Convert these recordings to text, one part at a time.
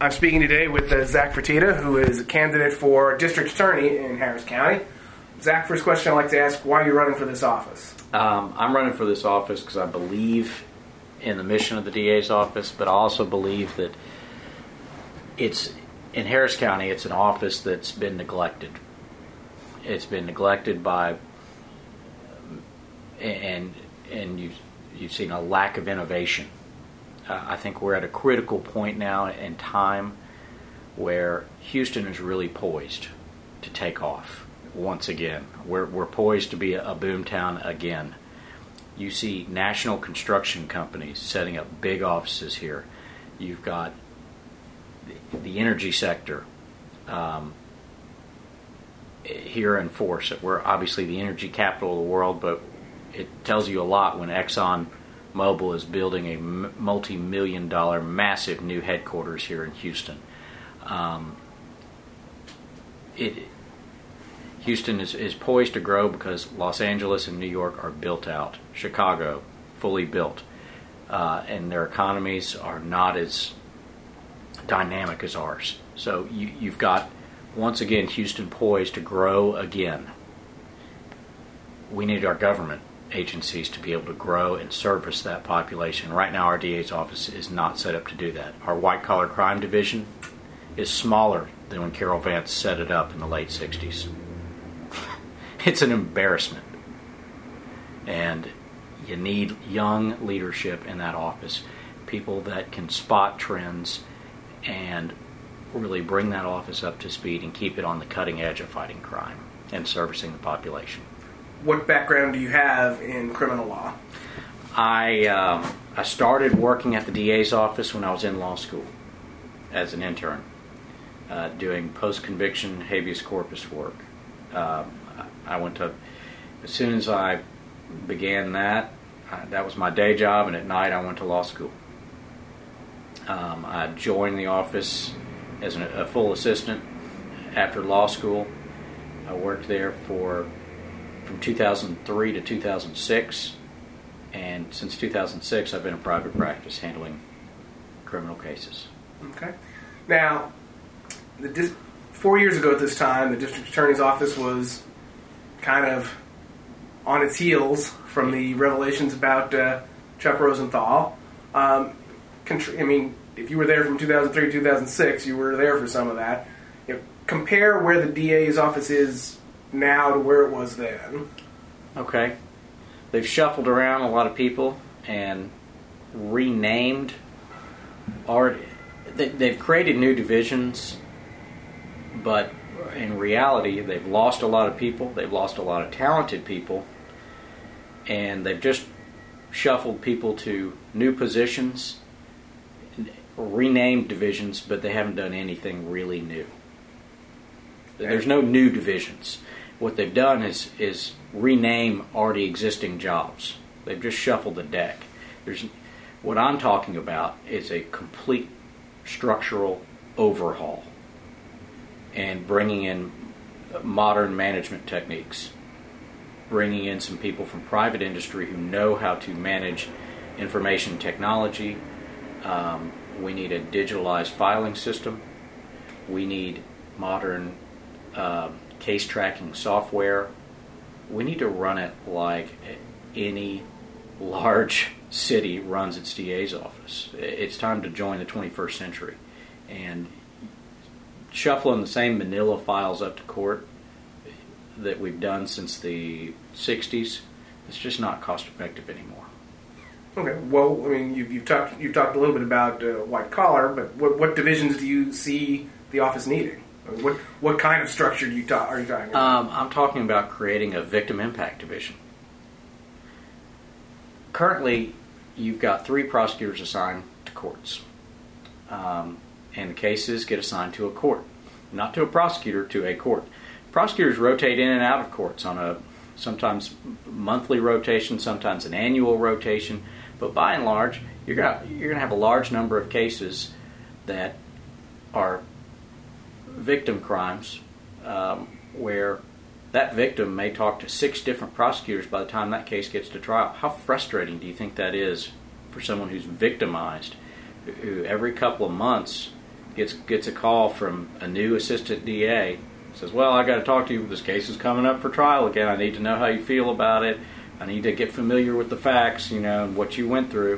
I'm speaking today with Zach Fertitta, who is a candidate for District Attorney in Harris County. Zach, first question I'd like to ask, why are you running for this office? I'm running for this office because I believe in the mission of the DA's office, but I also believe that it's in Harris County, it's an office that's been neglected. It's been neglected by, and you've seen a lack of innovation. I think we're at a critical point now in time where Houston is really poised to take off once again. We're poised to be a boom town again. You see national construction companies setting up big offices here. You've got the energy sector here in force. We're obviously the energy capital of the world, but it tells you a lot when ExxonMobil is building a multi-million-dollar massive new headquarters here in Houston. Houston is poised to grow because Los Angeles and New York are built out. Chicago, fully built. And their economies are not as dynamic as ours. So you've got, once again, Houston poised to grow again. We need our government agencies to be able to grow and service that population. Right now, our DA's office is not set up to do that. Our white-collar crime division is smaller than when Carol Vance set it up in the late 60s. It's an embarrassment. And you need young leadership in that office, people that can spot trends and really bring that office up to speed and keep it on the cutting edge of fighting crime and servicing the population. What background do you have in criminal law? I started working at the DA's office when I was in law school as an intern, doing post-conviction habeas corpus work. I went to, as soon as I began that was my day job, and at night I went to law school. I joined the office as a full assistant after law school. I worked there from 2003 to 2006, and since 2006 I've been in private practice handling criminal cases. Okay. Now, 4 years ago at this time, the district attorney's office was kind of on its heels from the revelations about Chuck Rosenthal. If you were there from 2003 to 2006, you were there for some of that. Compare where the DA's office is now to where it was then. Okay. They've shuffled around a lot of people and renamed. They've created new divisions, but in reality, they've lost a lot of people. They've lost a lot of talented people, and they've just shuffled people to new positions, renamed divisions, but they haven't done anything really new. There's no new divisions. What they've done is rename already existing jobs. They've just shuffled the deck. What I'm talking about is a complete structural overhaul and bringing in modern management techniques, bringing in some people from private industry who know how to manage information technology. We need a digitalized filing system. We need modern case tracking software. We need to run it like any large city runs its DA's office. It's time to join the 21st century. And shuffling the same manila files up to court that we've done since the 60s, it's just not cost effective anymore. Okay. Well, you've talked a little bit about white collar, but what divisions do you see the office needing? What kind of structure are you talking about? I'm talking about creating a victim impact division. Currently, you've got 3 prosecutors assigned to courts, and the cases get assigned to a court, not to a prosecutor, to a court. Prosecutors rotate in and out of courts on a sometimes monthly rotation, sometimes an annual rotation, but by and large, you're gonna have a large number of cases that are victim crimes, where that victim may talk to 6 different prosecutors by the time that case gets to trial. How frustrating do you think that is for someone who's victimized, who every couple of months gets a call from a new assistant DA. Says, well, I got to talk to you. This case is coming up for trial again. I need to know how you feel about it. I need to get familiar with the facts, and what you went through.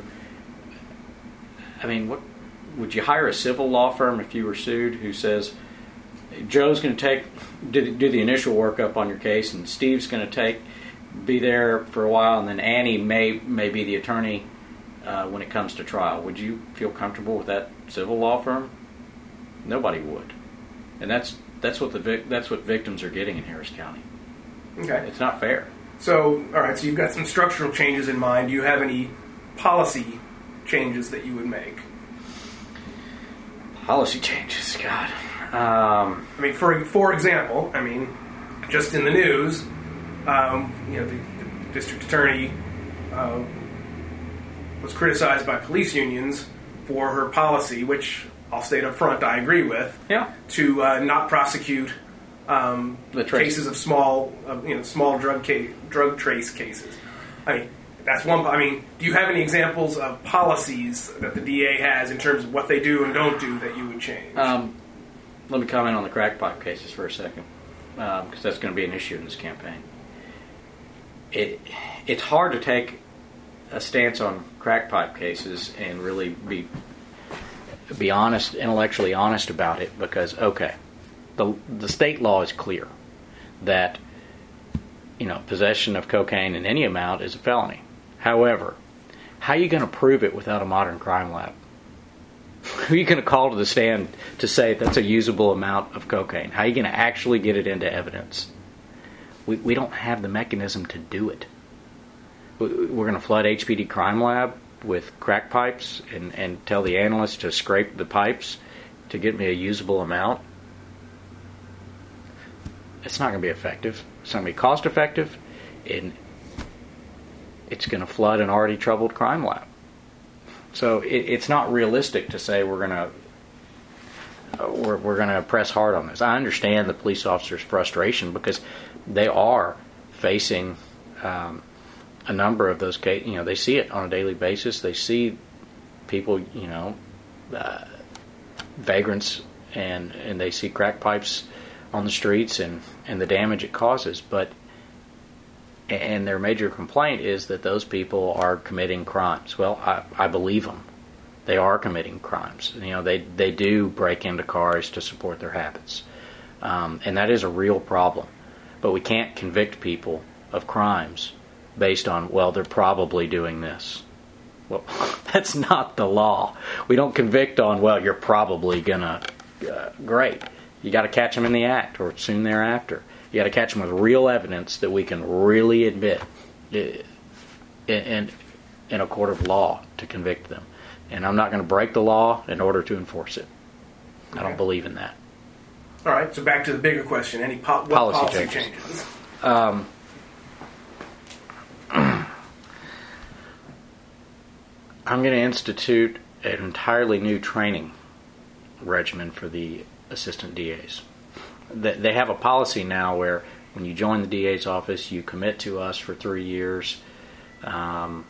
I mean, what would you hire a civil law firm if you were sued who says, Joe's going to do the initial workup on your case, and Steve's going to be there for a while, and then Annie may be the attorney when it comes to trial? Would you feel comfortable with that civil law firm? Nobody would, and that's what victims are getting in Harris County. Okay, it's not fair. So, all right. So you've got some structural changes in mind. Do you have any policy changes that you would make? Policy changes, God. I mean, for example, just in the news, the district attorney was criticized by police unions for her policy, which I'll state up front, I agree with. Yeah. To not prosecute cases of small drug trace cases. That's one. Do you have any examples of policies that the DA has in terms of what they do and don't do that you would change? Let me comment on the crack pipe cases for a second, because that's going to be an issue in this campaign. It's hard to take a stance on crack pipe cases and really be honest, intellectually honest about it, because the state law is clear that possession of cocaine in any amount is a felony. However, how are you going to prove it without a modern crime lab? Who are you going to call to the stand to say that's a usable amount of cocaine? How are you going to actually get it into evidence? We don't have the mechanism to do it. We're going to flood HPD Crime Lab with crack pipes and tell the analyst to scrape the pipes to get me a usable amount. It's not going to be effective. It's not going to be cost effective, and it's going to flood an already troubled crime lab. So it's not realistic to say we're going to press hard on this. I understand the police officers' frustration because they are facing a number of those cases. They see it on a daily basis. They see people, vagrants, and they see crack pipes on the streets and the damage it causes. And their major complaint is that those people are committing crimes. Well, I believe them. They are committing crimes. They do break into cars to support their habits. And that is a real problem. But we can't convict people of crimes based on, well, they're probably doing this. Well, that's not the law. We don't convict on, well, you're probably gonna, great. You got to catch them in the act or soon thereafter. You got to catch them with real evidence that we can really admit in a court of law to convict them. And I'm not going to break the law in order to enforce it. Okay. I don't believe in that. All right, so back to the bigger question. Any policy changes? I'm going to institute an entirely new training regimen for the assistant DAs. They have a policy now where when you join the DA's office, you commit to us for 3 years, and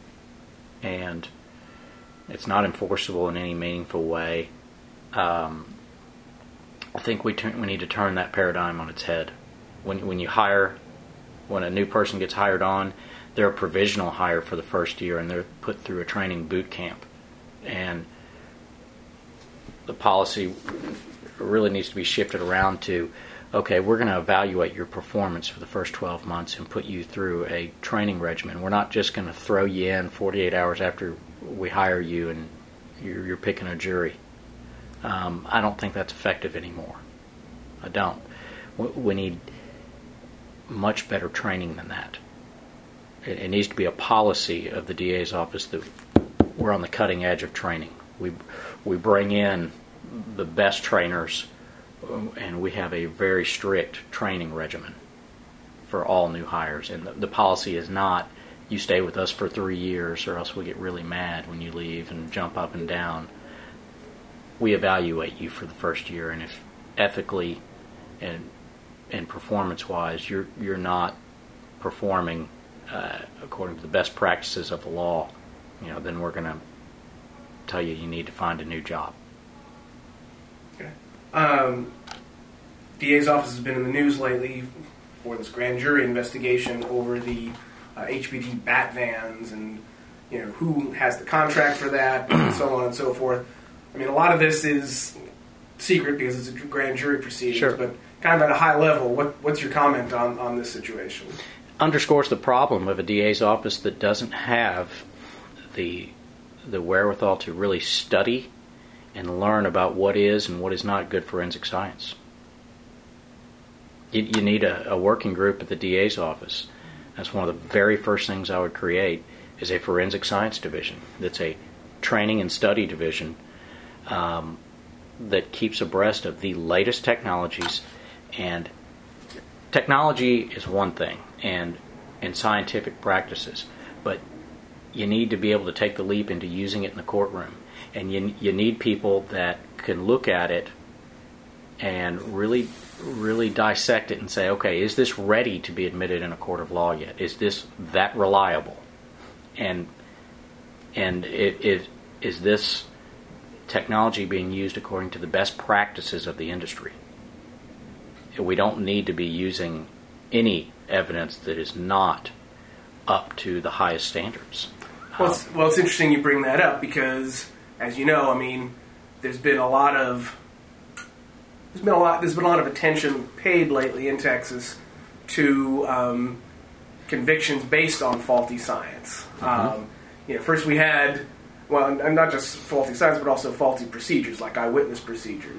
it's not enforceable in any meaningful way. I think we need to turn that paradigm on its head. When a new person gets hired on, they're a provisional hire for the first year, and they're put through a training boot camp. And the policy really needs to be shifted around to, okay, we're going to evaluate your performance for the first 12 months and put you through a training regimen. We're not just going to throw you in 48 hours after we hire you and you're picking a jury. I don't think that's effective anymore. I don't. We need much better training than that. It needs to be a policy of the DA's office that we're on the cutting edge of training. We bring in the best trainers, and we have a very strict training regimen for all new hires. And the policy is not, you stay with us for 3 years or else we get really mad when you leave and jump up and down. We evaluate you for the first year, and if ethically and performance-wise you're not performing according to the best practices of the law, then we're going to tell you need to find a new job. Okay. DA's office has been in the news lately for this grand jury investigation over the HPD bat vans and who has the contract for that and so on and so forth. I mean, a lot of this is secret because it's a grand jury proceedings, sure. But kind of at a high level, what's your comment on this situation? Underscores the problem of a DA's office that doesn't have the wherewithal to really study and learn about what is and what is not good forensic science. You need a working group at the DA's office. That's one of the very first things I would create is a forensic science division. That's a training and study division that keeps abreast of the latest technologies. And technology is one thing, and scientific practices, but you need to be able to take the leap into using it in the courtroom. And you need people that can look at it and really dissect it and say, okay, is this ready to be admitted in a court of law yet? Is this that reliable? And is this technology being used according to the best practices of the industry? We don't need to be using any evidence that is not up to the highest standards. Well, it's interesting you bring that up because, as you know, I mean, there's been a lot of attention paid lately in Texas to convictions based on faulty science. Mm-hmm. First we had, and not just faulty science, but also faulty procedures, like eyewitness procedures.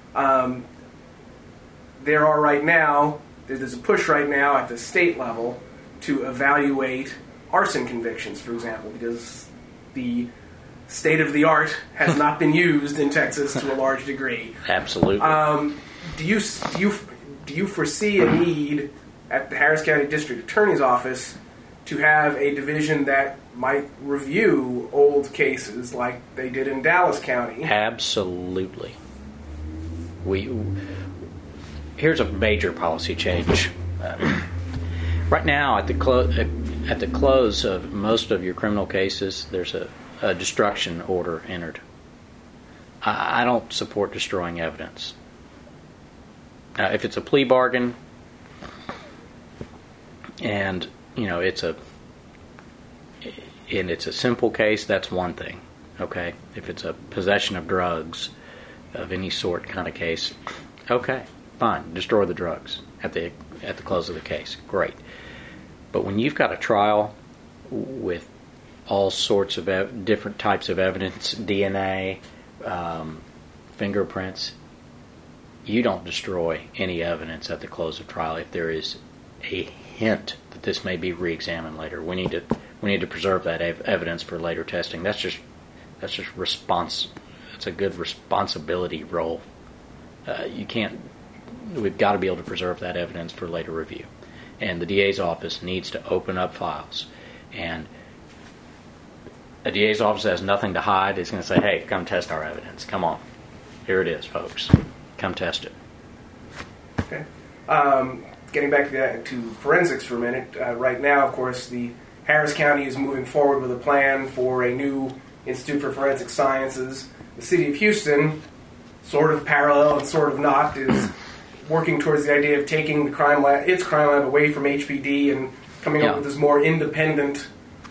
There's a push right now at the state level to evaluate arson convictions, for example, because the state-of-the-art has not been used in Texas to a large degree. Absolutely. Do you foresee a need at the Harris County District Attorney's Office to have a division that might review old cases like they did in Dallas County? Absolutely. Here's a major policy change. Right now, at the close of most of your criminal cases, there's a destruction order entered. I don't support destroying evidence. If it's a plea bargain and it's a simple case, that's one thing. Okay, if it's a possession of drugs of any sort kind of case, okay, fine, destroy the drugs at the close of the case, great. But when you've got a trial with all sorts of different types of evidence, DNA, fingerprints, you don't destroy any evidence at the close of trial if there is a hint that this may be re-examined later. We need to preserve that evidence for later testing. That's just response. It's a good responsibility role. We've got to be able to preserve that evidence for later review. And the DA's office needs to open up files. And a DA's office has nothing to hide. It's going to say, hey, come test our evidence. Come on. Here it is, folks. Come test it. Okay. Getting back to forensics for a minute. Right now, of course, the Harris County is moving forward with a plan for a new Institute for Forensic Sciences. The city of Houston, sort of parallel and sort of not, is working towards the idea of taking its crime lab away from HPD and coming up with this more independent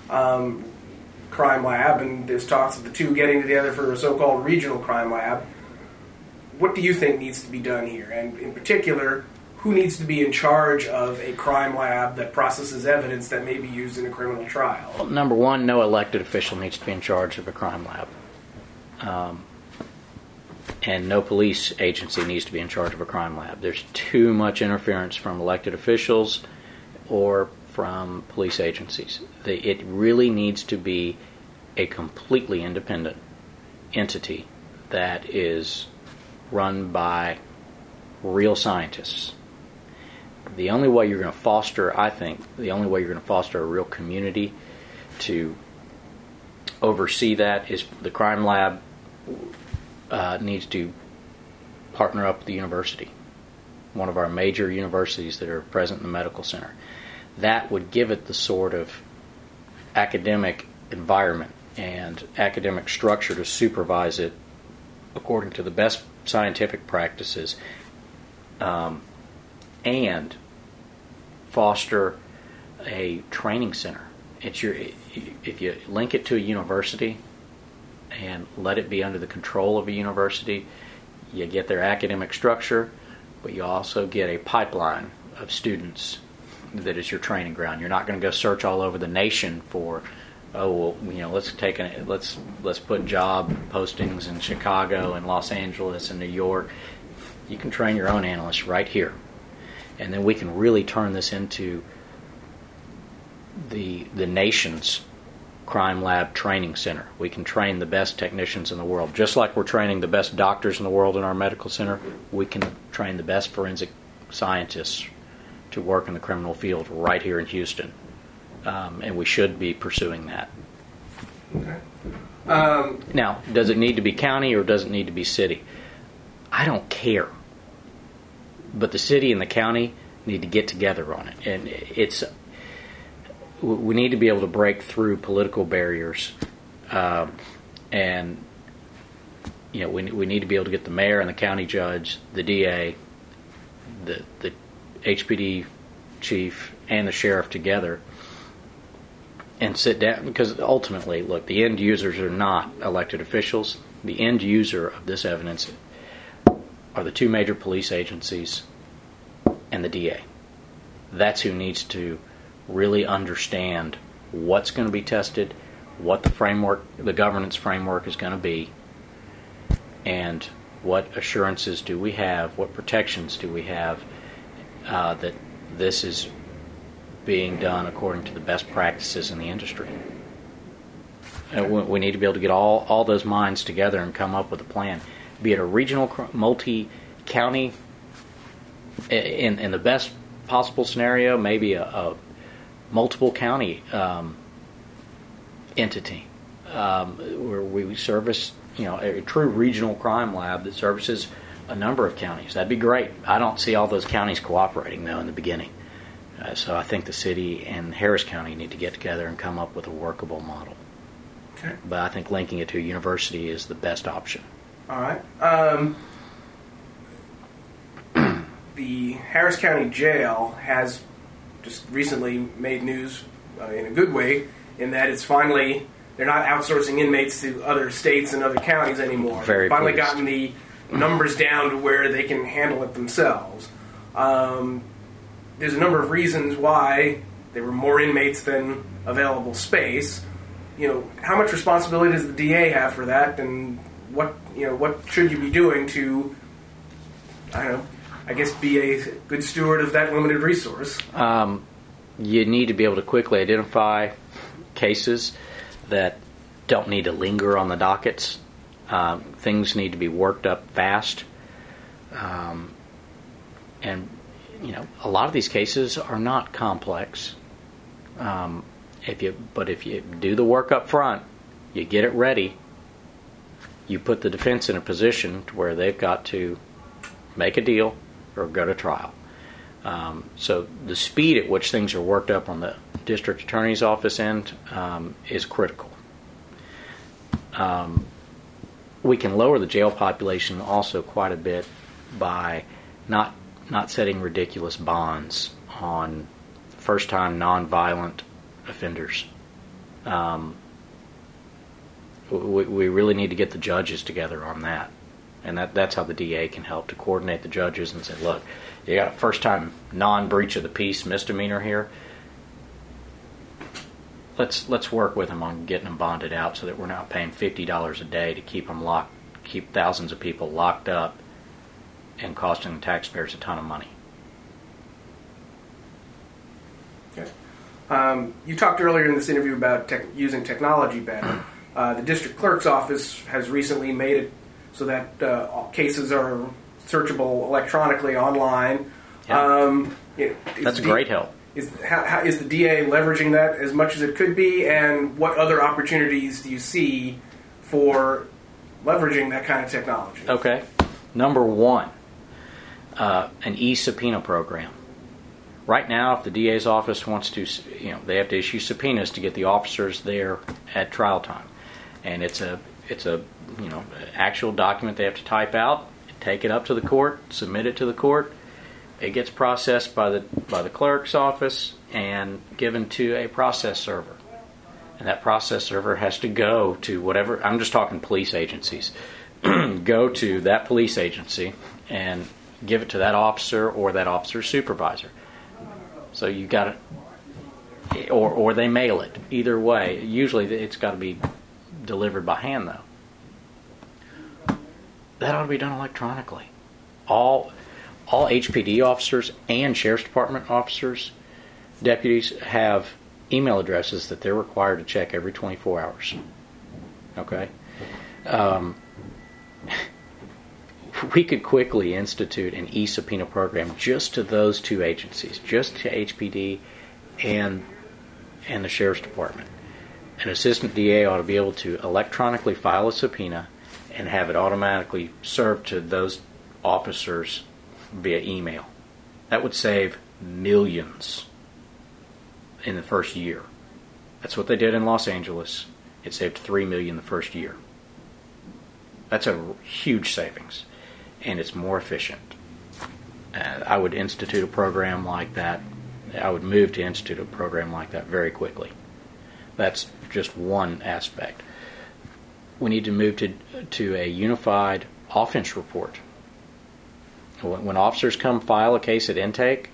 crime lab, and there's talks of the two getting together for a so-called regional crime lab. What do you think needs to be done here? And in particular, who needs to be in charge of a crime lab that processes evidence that may be used in a criminal trial? Well, number one, no elected official needs to be in charge of a crime lab. And no police agency needs to be in charge of a crime lab. There's too much interference from elected officials or from police agencies. It really needs to be a completely independent entity that is run by real scientists. The only way you're going to foster, I think, a real community to oversee that is the crime lab needs to partner up with the university, one of our major universities that are present in the medical center. That would give it the sort of academic environment and academic structure to supervise it according to the best scientific practices, and foster a training center. If you link it to a university and let it be under the control of a university, you get their academic structure, but you also get a pipeline of students that is your training ground. You're not going to go search all over the nation for, let's put job postings in Chicago and Los Angeles and New York. You can train your own analysts right here, and then we can really turn this into the nation's crime lab training center. We can train the best technicians in the world. Just like we're training the best doctors in the world in our medical center, we can train the best forensic scientists to work in the criminal field right here in Houston. And we should be pursuing that. Okay. Now, does it need to be county or does it need to be city? I don't care. But the city and the county need to get together on it. And we need to be able to break through political barriers, and we need to be able to get the mayor and the county judge, the DA, the HPD chief, and the sheriff together and sit down. Because ultimately, look, the end users are not elected officials. The end user of this evidence are the two major police agencies and the DA. That's who needs to really understand what's going to be tested, what the governance framework is going to be, and what assurances do we have, what protections do we have that this is being done according to the best practices in the industry. We need to be able to get all those minds together and come up with a plan, be it a regional, multi-county, in the best possible scenario, maybe a multiple county entity where we service, a true regional crime lab that services a number of counties. That'd be great. I don't see all those counties cooperating, though, in the beginning. So I think the city and Harris County need to get together and come up with a workable model. Okay. But I think linking it to a university is the best option. All right. The Harris County Jail has just recently made news in a good way, in that it's finally, they're not outsourcing inmates to other states and other counties anymore. Very They've finally pleased. gotten the numbers down to where they can handle it themselves. There's a number of reasons why there were more inmates than available space. How much responsibility does the DA have for that, and what should you be doing to, be a good steward of that limited resource? You need to be able to quickly identify cases that don't need to linger on the dockets. Things need to be worked up fast. And a lot of these cases are not complex. If you do the work up front, you get it ready, you put the defense in a position to where they've got to make a deal or go to trial. So the speed at which things are worked up on the district attorney's office end is critical. We can lower the jail population also quite a bit by not setting ridiculous bonds on first-time nonviolent offenders. We really need to get the judges together on that. And that's how the DA can help, to coordinate the judges and say, look, you got a first-time non-breach of the peace misdemeanor here. Let's work with them on getting them bonded out so that we're not paying $50 a day to keep thousands of people locked up and costing the taxpayers a ton of money. Okay. You talked earlier in this interview about using technology better. The district clerk's office has recently made it so that cases are searchable electronically online. Yeah. That's a great help. How is the DA leveraging that as much as it could be, and what other opportunities do you see for leveraging that kind of technology? Okay. Number one, an e-subpoena program. Right now, if the DA's office wants to, they have to issue subpoenas to get the officers there at trial time. And it's It's a actual document they have to type out, take it up to the court, submit it to the court. It gets processed by the clerk's office and given to a process server. And that process server has to go to whatever, I'm just talking police agencies, go to that police agency and give it to that officer or that officer's supervisor. So you got it, or they mail it. Either way, usually it's got to be delivered by hand, though. That ought to be done electronically. All HPD officers and Sheriff's Department officers, deputies, have email addresses that they're required to check every 24 hours. Okay? We could quickly institute an e-subpoena program just to those two agencies, just to HPD and the Sheriff's Department. An assistant DA ought to be able to electronically file a subpoena and have it automatically served to those officers via email. That would save millions in the first year. That's what they did in Los Angeles. It saved $3 million the first year. That's a huge savings, and it's more efficient. I would institute a program like that. I would move to institute a program like that very quickly. That's just one aspect. We need to move to a unified offense report. When officers come file a case at intake,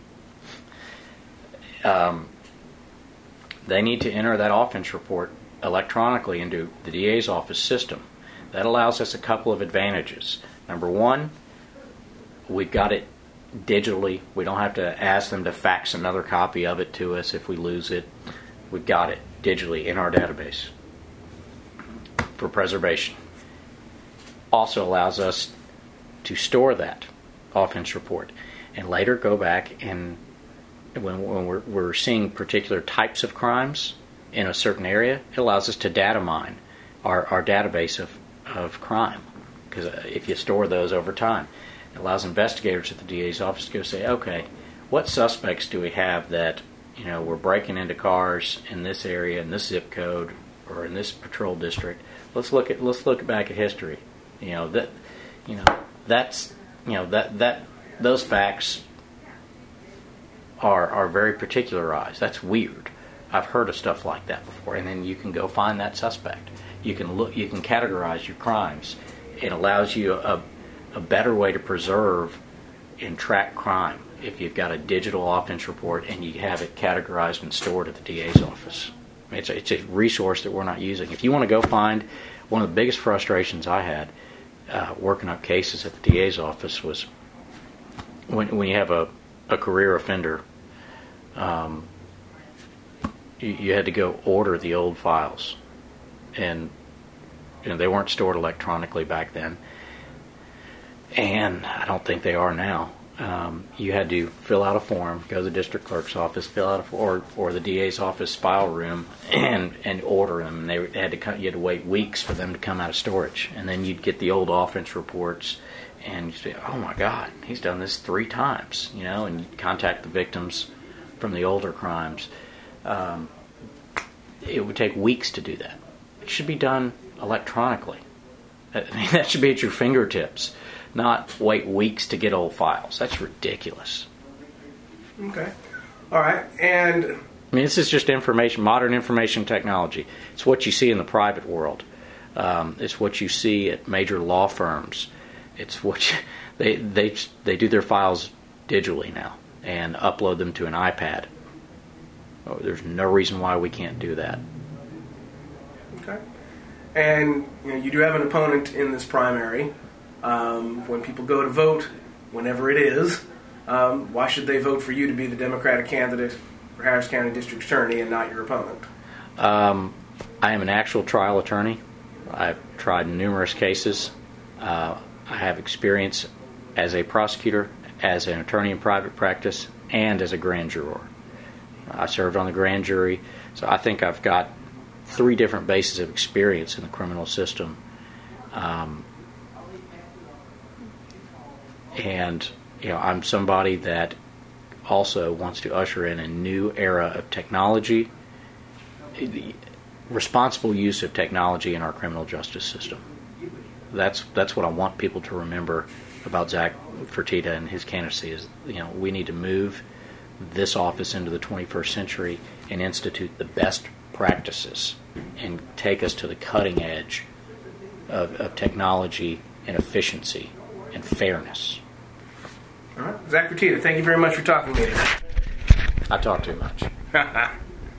they need to enter that offense report electronically into the DA's office system. That allows us a couple of advantages. Number one, we've got it digitally. We don't have to ask them to fax another copy of it to us if we lose it. We've got it digitally in our database for preservation. Also allows us to store that offense report and later go back and when we're seeing particular types of crimes in a certain area, it allows us to data mine our database of crime, because if you store those over time, it allows investigators at the DA's office to go say, okay, what suspects do we have that we're breaking into cars in this area, in this zip code, or in this patrol district? Let's look back at history. Those facts are very particularized. That's weird. I've heard of stuff like that before, and then you can go find that suspect. You can categorize your crimes. It allows you a better way to preserve and track crime if you've got a digital offense report and you have it categorized and stored at the DA's office. It's a resource that we're not using. If you want to go find, one of the biggest frustrations I had working up cases at the DA's office was when you have a career offender, you had to go order the old files, and they weren't stored electronically back then, and I don't think they are now. You had to fill out a form, go to the district clerk's office, fill out or the DA's office file room, and order them. And you had to wait weeks for them to come out of storage, and then you'd get the old offense reports. And you say, oh my God, he's done this 3 times, and you contact the victims from the older crimes. It would take weeks to do that. It should be done electronically. That should be at your fingertips, not wait weeks to get old files. That's ridiculous. Okay. All right. And this is just modern information technology. It's what you see in the private world. It's what you see at major law firms. It's what they do their files digitally now and upload them to an iPad. There's no reason why we can't do that. Okay. And you do have an opponent in this primary. When people go to vote, whenever it is, why should they vote for you to be the Democratic candidate for Harris County District Attorney and not your opponent? I am an actual trial attorney. I've tried numerous cases. I have experience as a prosecutor, as an attorney in private practice, and as a grand juror. I served on the grand jury, so I think I've got 3 different bases of experience in the criminal system. And I'm somebody that also wants to usher in a new era of technology. responsible use of technology in our criminal justice system. That's what I want people to remember about Zach Fertitta and his candidacy is, we need to move this office into the 21st century and institute the best practices and take us to the cutting edge of technology and efficiency and fairness. All right. Zach Fertitta, thank you very much for talking to me. I talk too much.